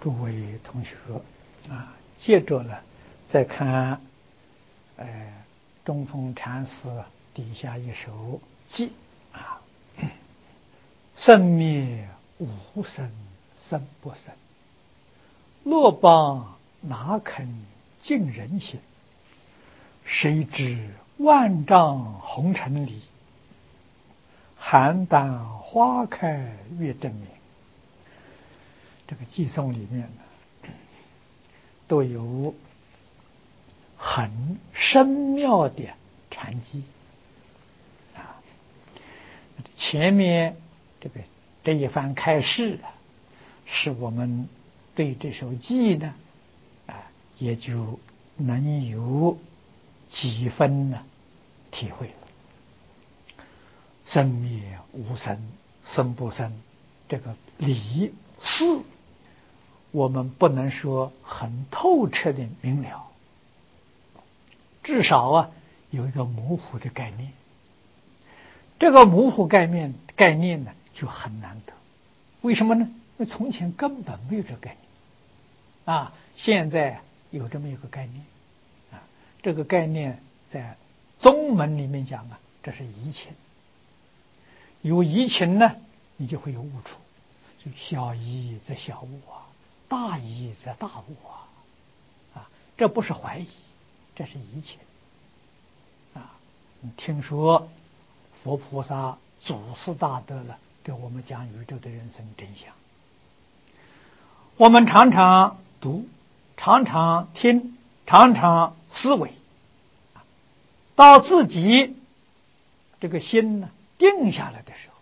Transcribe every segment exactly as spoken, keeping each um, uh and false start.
诸位同学啊，接着呢，再看，呃，中峰禅师底下一首偈啊，生灭无生，生不生，落邦哪肯尽人心？谁知万丈红尘里，邯郸花开月正明。这个偈颂里面呢，都有很深妙的禅机啊。前面这个这一番开示啊，使我们对这首偈呢，啊，也就能有几分呢体会了。生灭无生，生不生，这个理事我们不能说很透彻的明了，至少啊有一个模糊的概念。这个模糊概念概念呢就很难得。为什么呢？因为从前根本没有这个概念啊，现在有这么一个概念啊。这个概念在宗门里面讲啊，这是疑情。有疑情呢，你就会有误处。就小疑则小误啊，大疑则大误啊，啊，这不是怀疑，这是疑情啊。听说佛菩萨祖师大德了，给我们讲宇宙的人生真相。我们常常读，常常听，常常思维，到自己这个心呢定下来的时候。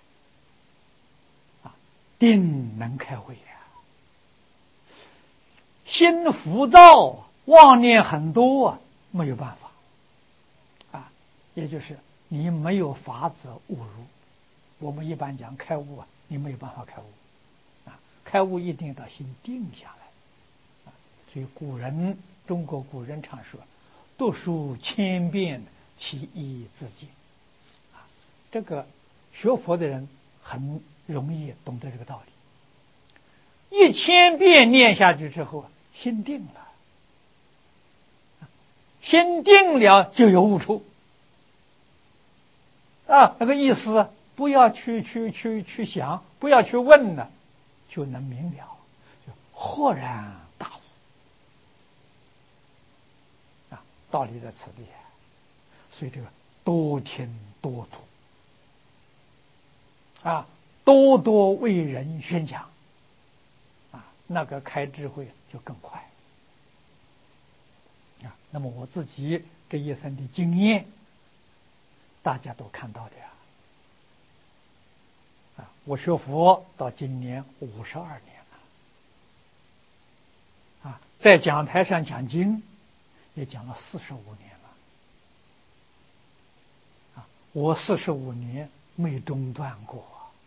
定能开慧呀、啊，心浮躁，妄念很多啊，没有办法啊，也就是你没有法子悟入。我们一般讲开悟啊，你没有办法开悟啊，开悟一定到心定下来啊。所以古人，中国古人常说：“读书千遍，其义自见。”啊，这个学佛的人很容易懂得这个道理。一千遍念下去之后，心定了，心定了就有悟处啊。那个意思，不要去去去去想，不要去问了，就能明了，就豁然大悟啊。道理在此地，所以这个多听多读啊，多多为人宣讲。那个开智慧就更快啊！那么我自己这一生的经验，大家都看到的呀。啊，我学佛到今年五十二年了，啊，在讲台上讲经也讲了四十五年了，啊，我四十五年没中断过。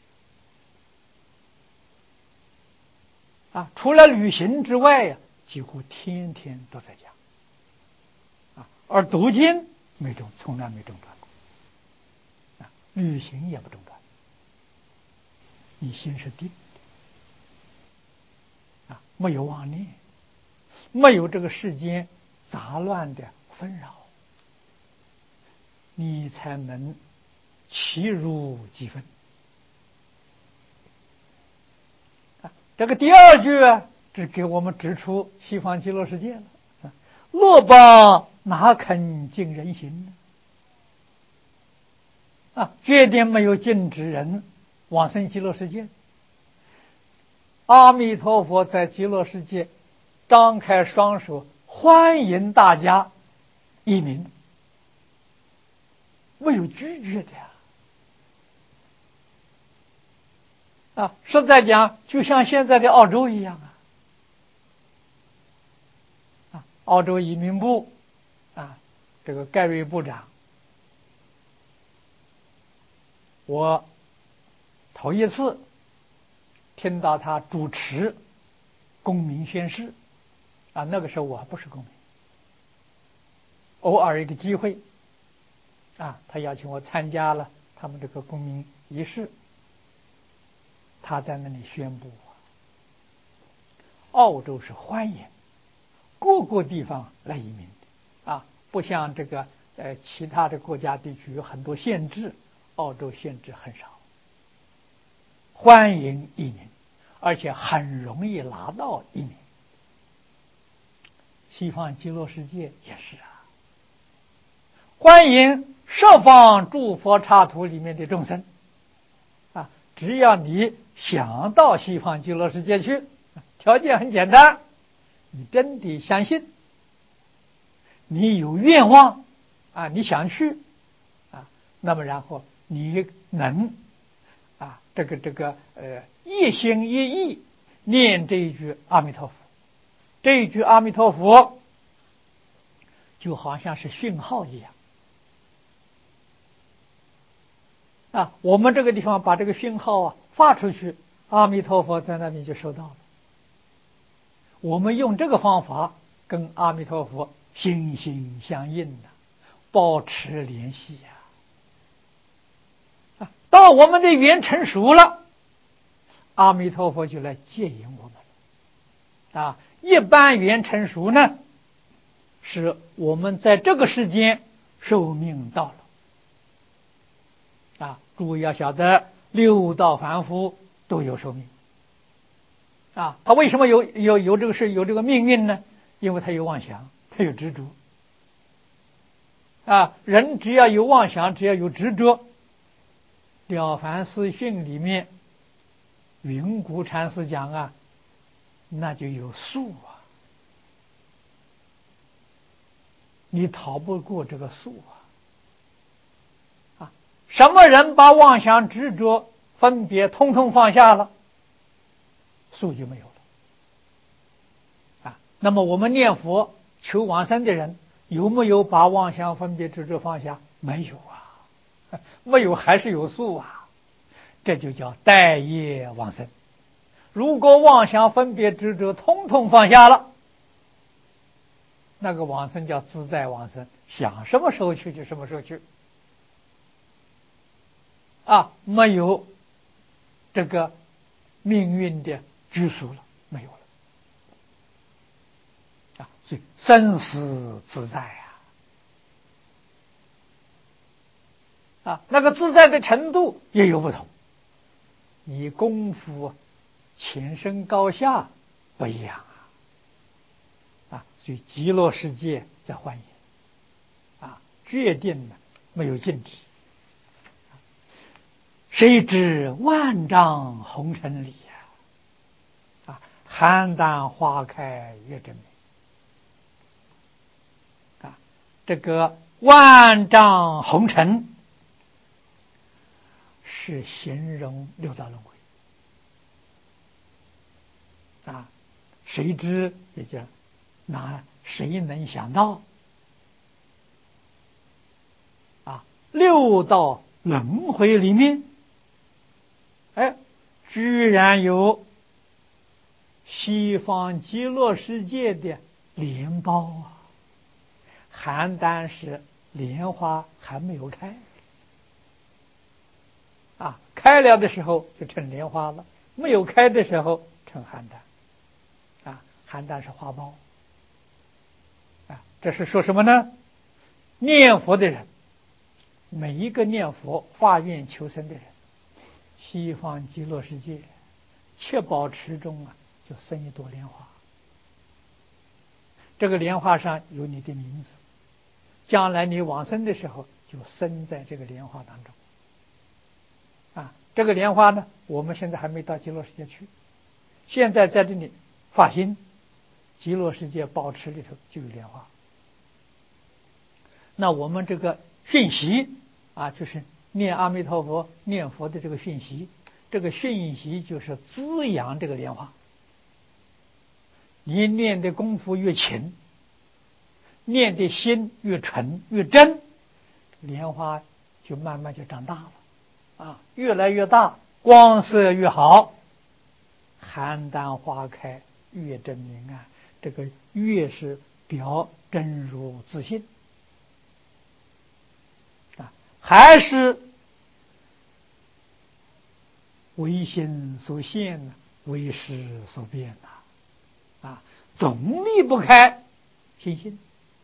啊，除了旅行之外呀，几乎天天都在讲。啊，而读经没中，从来没中断过。啊，旅行也不中断。你心是定的，啊，没有妄念，没有这个世间杂乱的纷扰，你才能其入几分。这个第二句啊，只给我们指出西方极乐世界了。落邦哪肯尽人心呢？啊，决定没有禁止人往生极乐世界。阿弥陀佛在极乐世界张开双手欢迎大家移民，没有拒绝的呀。啊，实在讲，就像现在的澳洲一样啊，啊，澳洲移民部，啊，这个盖瑞部长，我头一次听到他主持公民宣誓，啊，那个时候我还不是公民，偶尔一个机会，啊，他邀请我参加了他们这个公民仪式。他在那里宣布， 澳洲是欢迎各个地方来移民的啊，不像这个呃其他的国家地区有很多限制，澳洲限制很少，欢迎移民，而且很容易拿到移民。西方极乐世界也是啊，欢迎十方诸佛刹土里面的众生啊，只要你想到西方极乐世界去，条件很简单，你真的相信，你有愿望啊，你想去啊，那么然后你能啊，这个这个呃一心一意念这一句阿弥陀佛，这一句阿弥陀佛就好像是讯号一样啊，我们这个地方把这个讯号啊发出去，阿弥陀佛在那边就收到了。我们用这个方法跟阿弥陀佛心心相印的，保持联系呀、啊。到我们的缘成熟了，阿弥陀佛就来接引我们啊。一般缘成熟呢，是我们在这个世间寿命到了啊。诸位要晓得，六道凡夫都有寿命啊。他为什么有有有这个事有这个命运呢？因为他有妄想，他有执着啊。人只要有妄想，只要有执着，了凡四训里面云谷禅师讲啊，那就有数啊，你逃不过这个数啊！啊，什么人把妄想、执着、分别通通放下了，数就没有了啊。那么我们念佛求往生的人，有没有把妄想、分别、执着放下？没有啊，没有还是有数啊。这就叫待业往生。如果妄想、分别、执着通通放下了，那个往生叫自在往生，想什么时候去就什么时候去啊，没有这个命运的拘束了，没有了啊，所以生死自在啊啊，那个自在的程度也有不同，你功夫浅深高下不一样啊啊，所以极乐世界在欢迎啊，决定了没有禁止。谁知万丈红尘里呀、啊，啊，邯郸花开月正明啊，这个万丈红尘是形容六道轮回啊，谁知也就那谁能想到啊，六道轮回里面，哎，居然有西方极乐世界的莲苞啊！邯郸是莲花还没有开啊，开了的时候就成莲花了，没有开的时候成邯郸啊，邯郸是花苞啊，这是说什么呢？念佛的人，每一个念佛发愿求生的人，西方极乐世界七宝池中啊，就生一朵莲花，这个莲花上有你的名字，将来你往生的时候就生在这个莲花当中啊。这个莲花呢，我们现在还没到极乐世界去，现在在这里发心，极乐世界宝池里头就有莲花。那我们这个讯息啊，就是念阿弥陀佛念佛的这个讯息，这个讯息就是滋养这个莲花。你念的功夫越勤，念的心越纯越真，莲花就慢慢就长大了啊，越来越大，光色越好，邯郸花开月正明啊，这个越是表真如自信啊，还是唯心所现，唯识所变呐总离不开心性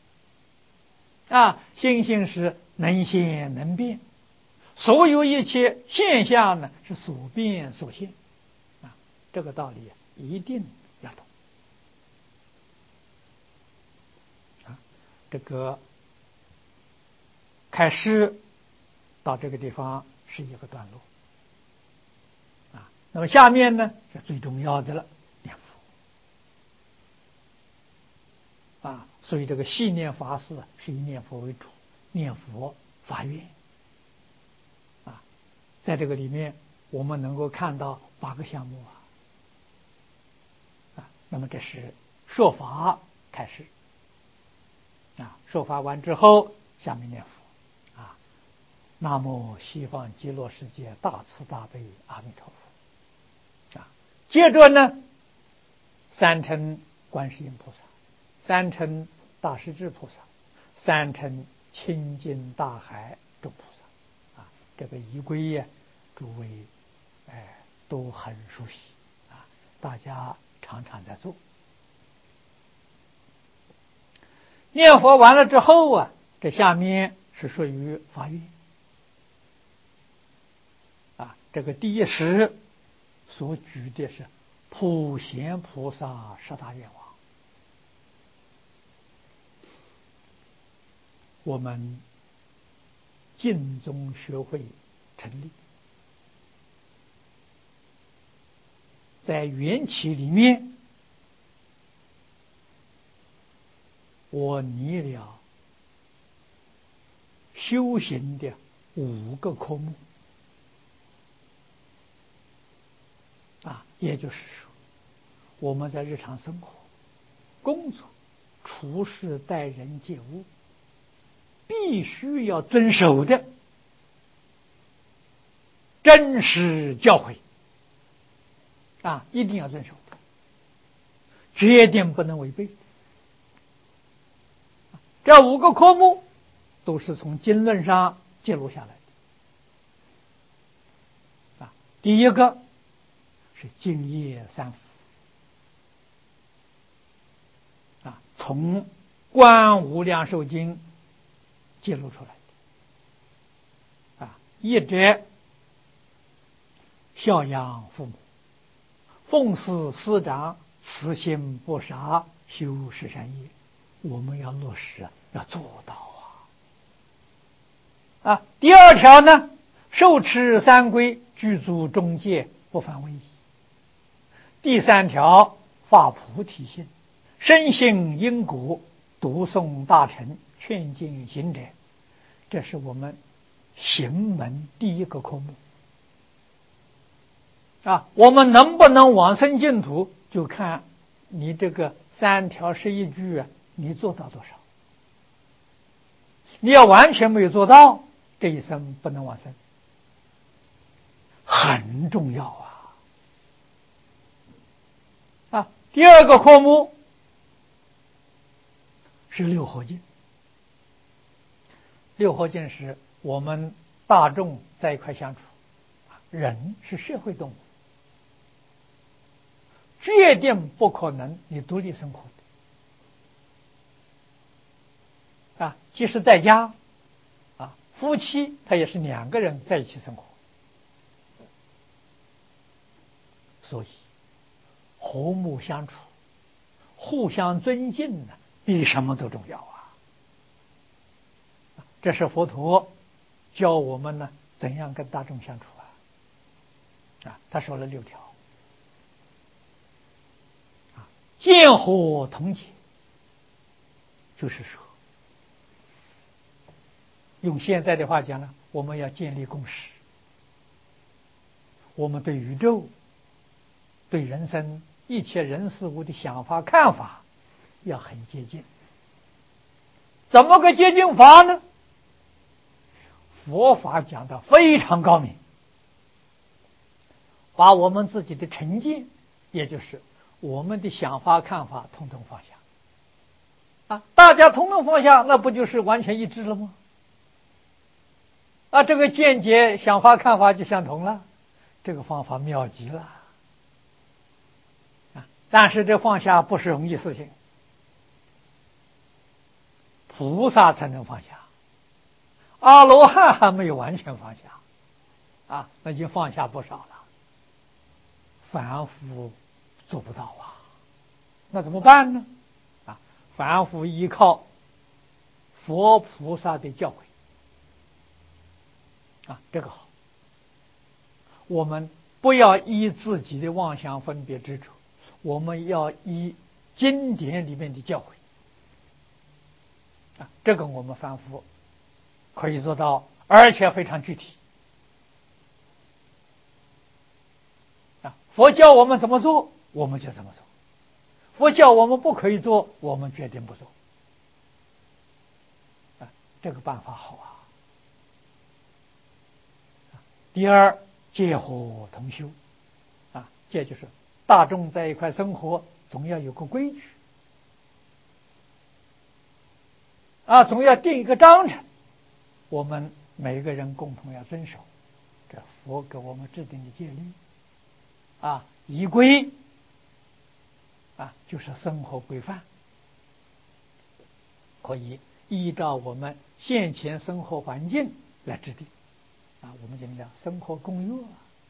啊。心性是能现能变，所有一切现象呢是所变所现啊，这个道理一定要懂啊。这个开始到这个地方是一个段落啊，那么下面呢是最重要的了，念佛啊。所以这个细念法事是以念佛为主，念佛发愿啊。在这个里面我们能够看到八个项目啊啊。那么这是说法开始啊，说法完之后下面念佛啊，南无西方极乐世界大慈大悲阿弥陀佛啊。接着呢，三称观世音菩萨，三称大势至菩萨，三称清净大海众菩萨啊。这个仪轨呀，诸位哎都很熟悉啊，大家常常在做。念佛完了之后啊，这下面是属于发愿啊。这个第一时所举的是普贤菩萨十大愿望，我们净宗学会成立，在缘起里面，我拟了修行的五个科目啊，也就是说，我们在日常生活、工作、处事、待人接物，必须要遵守的真实教诲啊，一定要遵守的，决定不能违背。这五个科目都是从经论上记录下来的啊。第一个是净业三福啊，从《观无量寿经》记录出来的啊。一者孝养父母，奉事师长，慈心不杀，修十善业，我们要落实，要做到啊。啊，第二条呢，受持三规，具足中戒，不犯威仪。第三条，发菩提心，深信因果，读诵大乘，劝进行者，这是我们行门第一个科目啊。我们能不能往生净土，就看你这个三条十一句啊，你做到多少。你要完全没有做到，这一生不能往生，很重要啊。啊，第二个科目是六合敬。六合敬是我们大众在一块相处，人是社会动物，决定不可能你独立生活的啊。即使在家啊，夫妻他也是两个人在一起生活，所以和睦相处，互相尊敬呢，比什么都重要啊。这是佛陀教我们呢怎样跟大众相处啊。啊，他说了六条啊，见和同解，就是说，用现在的话讲呢，我们要建立共识，我们对宇宙、对人生一切人事物的想法看法要很接近。怎么个接近法呢？佛法讲的非常高明，把我们自己的成见，也就是我们的想法看法统统放下啊，大家统统放下，那不就是完全一致了吗？啊，这个见解、想法、看法就相同了，这个方法妙极了啊！ 但是这放下不是容易事情，菩萨才能放下，阿罗汉还没有完全放下啊，那已经放下不少了，凡夫做不到啊，那怎么办呢？啊，凡夫依靠佛菩萨的教诲啊，这个好，我们不要依自己的妄想分别执着，我们要依经典里面的教诲啊，这个我们凡夫可以做到，而且非常具体啊。佛教我们怎么做，我们就怎么做；佛教我们不可以做，我们决定不做啊。这个办法好啊。第二，戒和同修啊，戒就是大众在一块生活，总要有个规矩啊，总要定一个章程，我们每个人共同要遵守，这佛给我们制定的戒律啊，仪规啊，就是生活规范，可以依照我们现前生活环境来制定啊，我们讲叫生活共乐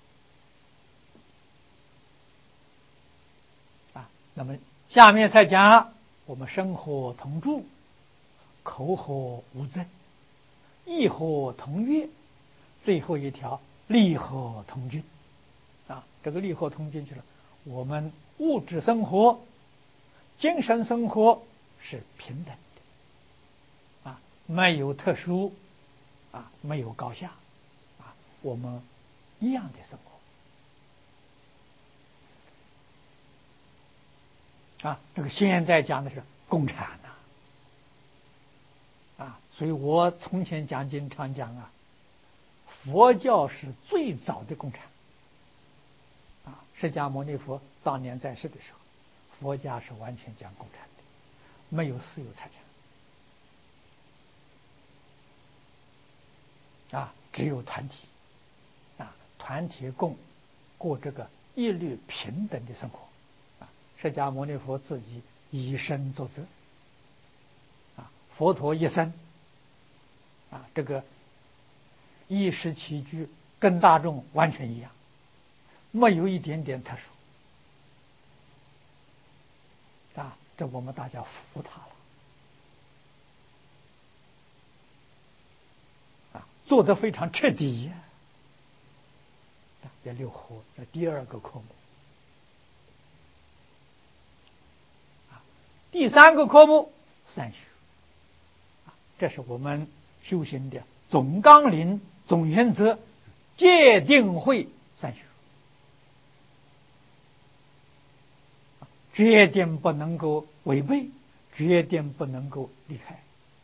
啊。那么下面再讲我们生活同住，口和无争，意和同悦，最后一条利和同均啊。这个利和同均就是我们物质生活、精神生活是平等的啊，没有特殊啊，没有高下啊，我们一样的生活啊。这个现在讲的是共产呐啊，所以我从前讲经常讲啊，佛教是最早的共产啊。释迦牟尼佛当年在世的时候，佛家是完全讲共产的，没有私有财产啊，只有团体啊，团体共过这个一律平等的生活啊。释迦牟尼佛自己以身作则啊，佛陀一生啊，这个衣食起居跟大众完全一样，没有一点点特殊啊，这我们大家服他了啊，做得非常彻底呀。这六合这第二个科目啊，第三个科目三学啊，这是我们修行的总纲领、总原则，戒定慧三学，决定不能够违背，决定不能够离开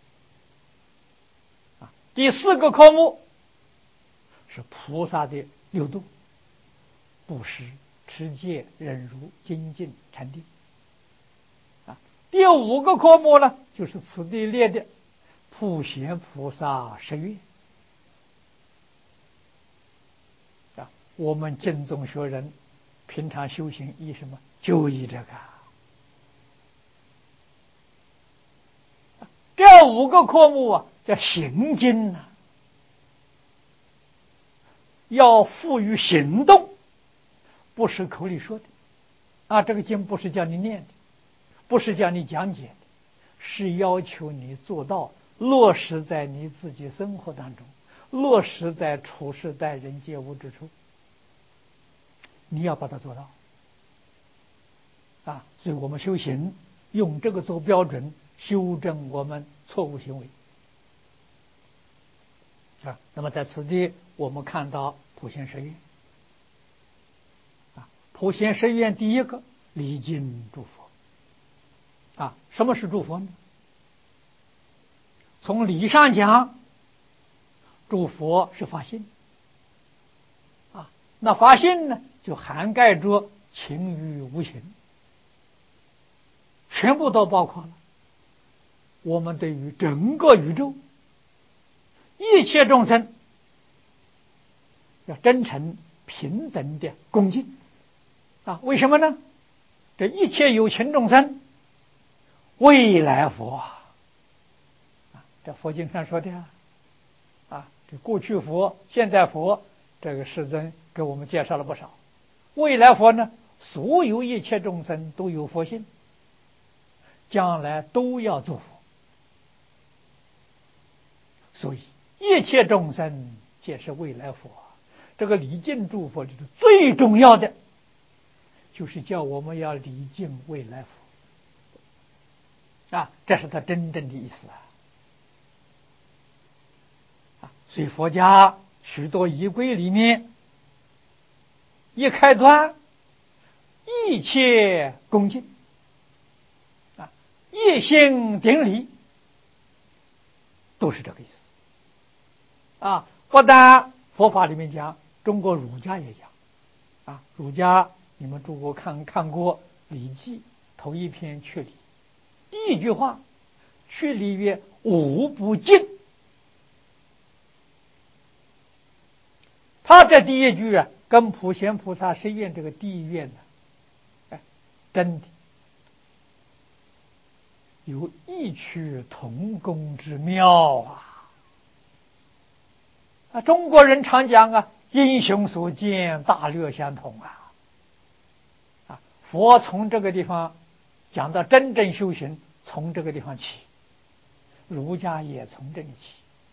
啊。第四个科目是菩萨的六度：布施、持戒、忍辱、精进、禅定啊。第五个科目呢，就是此地列的普贤菩萨十愿啊。我们净宗学人平常修行依什么？就依这个。这五个科目啊，叫行经呐、啊，要赋予行动，不是口里说的啊。这个经不是叫你念的，不是叫你讲解的，是要求你做到，落实在你自己生活当中，落实在处事待人接物之处，你要把它做到啊。所以我们修行用这个做标准，修正我们错误行为啊。那么在此地我们看到普贤十愿啊，普贤十愿第一个礼敬诸佛啊。什么是诸佛呢？从理上讲，诸佛是法性啊，那法性呢，就涵盖着情与无情，全部都包括了。我们对于整个宇宙一切众生要真诚平等的恭敬啊。为什么呢？ 这一切有情众生，未来佛啊，这佛经上说的啊，啊，这过去佛、现在佛，这个世尊给我们介绍了不少。未来佛呢，所有一切众生都有佛性，将来都要做佛，所以一切众生皆是未来佛。这个礼敬诸佛就是最重要的，就是叫我们要礼敬未来佛啊，这是他真正的意思啊。啊，所以佛家许多仪规里面一开端，一切恭敬啊，一心顶礼，都是这个意思啊。不但佛法里面讲，中国儒家也讲啊。儒家你们诸国看看过《礼记》头一篇去礼，第一句话，去礼曰无不敬。他这第一句啊，跟普贤菩萨十愿这个第一愿呢，哎，真的有异曲同工之妙啊！啊，中国人常讲啊，英雄所见大略相同啊！啊，佛从这个地方讲到真正修行，从这个地方起，儒家也从这里起，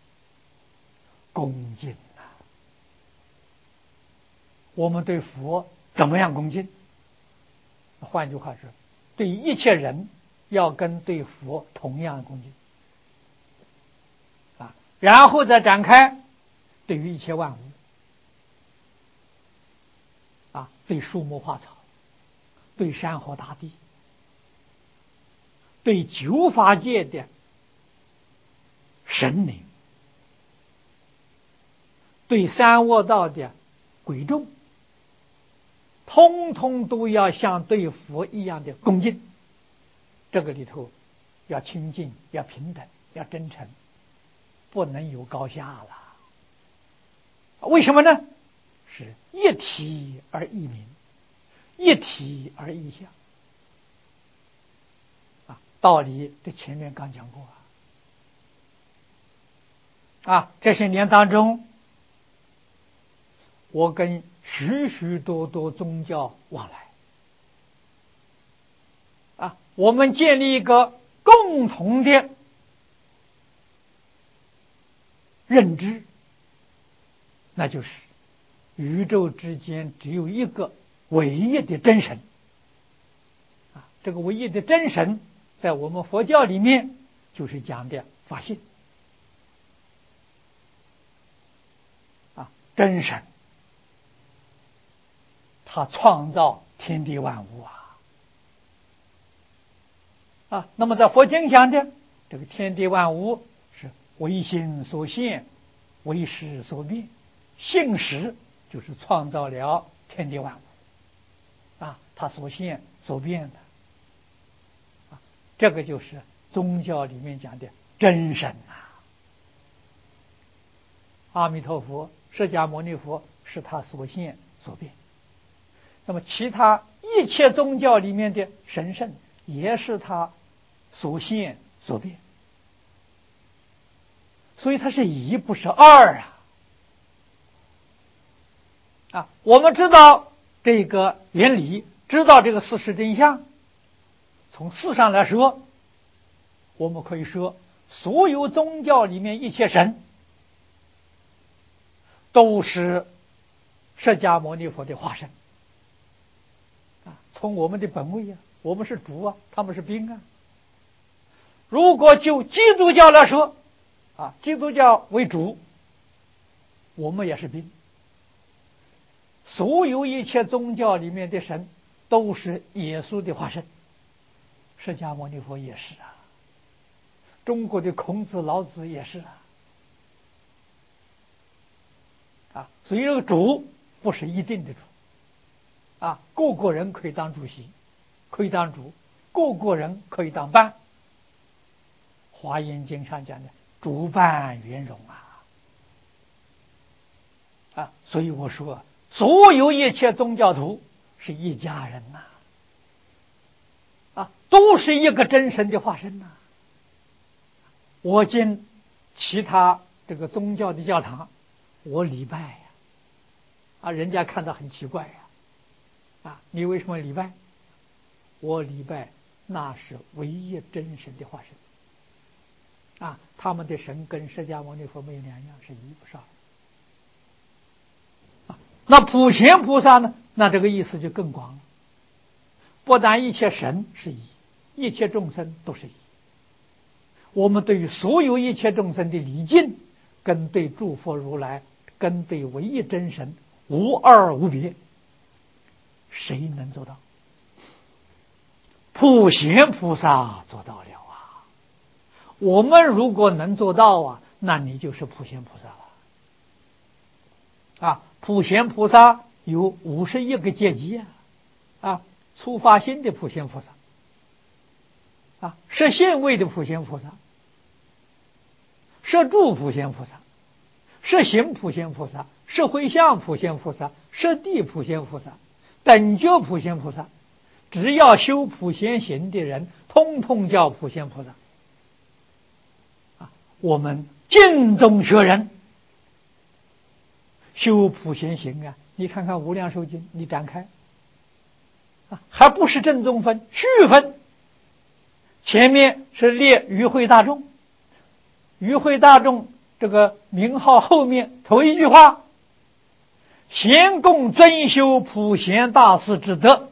恭敬啊！我们对佛怎么样恭敬？换句话说，对一切人要跟对佛同样恭敬啊，然后再展开，对于一切万物啊，对树木花草，对山河大地，对九法界的神灵，对三恶道的鬼众，通通都要像对佛一样的恭敬。这个里头要清净，要平等，要真诚，不能有高下了。为什么呢？是一体而异名，一体而异相啊。道理在前面刚讲过啊。啊，这些年当中，我跟许许多多宗教往来啊，我们建立一个共同的认知，那就是宇宙之间只有一个唯一的真神啊。这个唯一的真神在我们佛教里面就是讲的法性啊，真神他创造天地万物啊啊。那么在佛经讲的这个天地万物是唯心所现，唯识所变，性识就是创造了天地万物啊，他所现所变的啊，这个就是宗教里面讲的真神啊。阿弥陀佛、释迦牟尼佛是他所现所变，那么其他一切宗教里面的神圣也是他所现所变，所以它是一不是二啊。啊，我们知道这个原理，知道这个事实真相，从事上来说，我们可以说所有宗教里面一切神都是释迦牟尼佛的化身啊。从我们的本位啊，我们是主啊，他们是兵啊。如果就基督教来说啊，基督教为主，我们也是兵。所有一切宗教里面的神都是耶稣的化身，释迦牟尼佛也是啊，中国的孔子、老子也是啊。啊，所以这个主不是一定的主啊，个个人可以当主席，可以当主，个个人可以当班。华严经上讲的主办圆融啊啊，所以我说所有一切宗教徒是一家人呐都是一个真神的化身呐、啊。我进其他这个宗教的教堂，我礼拜呀，啊，人家看到很奇怪呀，啊，你为什么礼拜？我礼拜那是唯一真神的化身，啊，他们的神跟释迦牟尼佛没有两样，是一不少。啊，那普贤菩萨呢？那这个意思就更广了，不但一切神是一，一切众生都是一。我们对于所有一切众生的礼敬，跟对诸佛如来，跟对唯一真神无二无别，谁能做到？普贤菩萨做到了啊！我们如果能做到啊，那你就是普贤菩萨了。啊，普贤菩萨有五十一个阶级啊！啊，初发心的普贤菩萨，啊，是现位的普贤菩萨，是住普贤菩萨，是行普贤菩萨，是回向普贤菩萨，是地普贤菩萨，等觉普贤菩萨。只要修普贤行的人，通通叫普贤菩萨。啊，我们尽中学人修普贤行啊！你看看《无量寿经》，你展开啊，还不是正宗分，续分。前面是列与会大众，与会大众这个名号后面头一句话：贤共尊修普贤大士之德。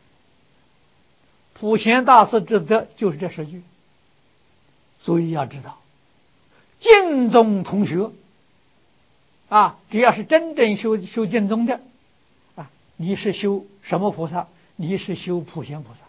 普贤大士之德就是这十句，所以要知道，净宗同学啊，只要是真正修修净宗的啊，你是修什么菩萨？你是修普贤菩萨。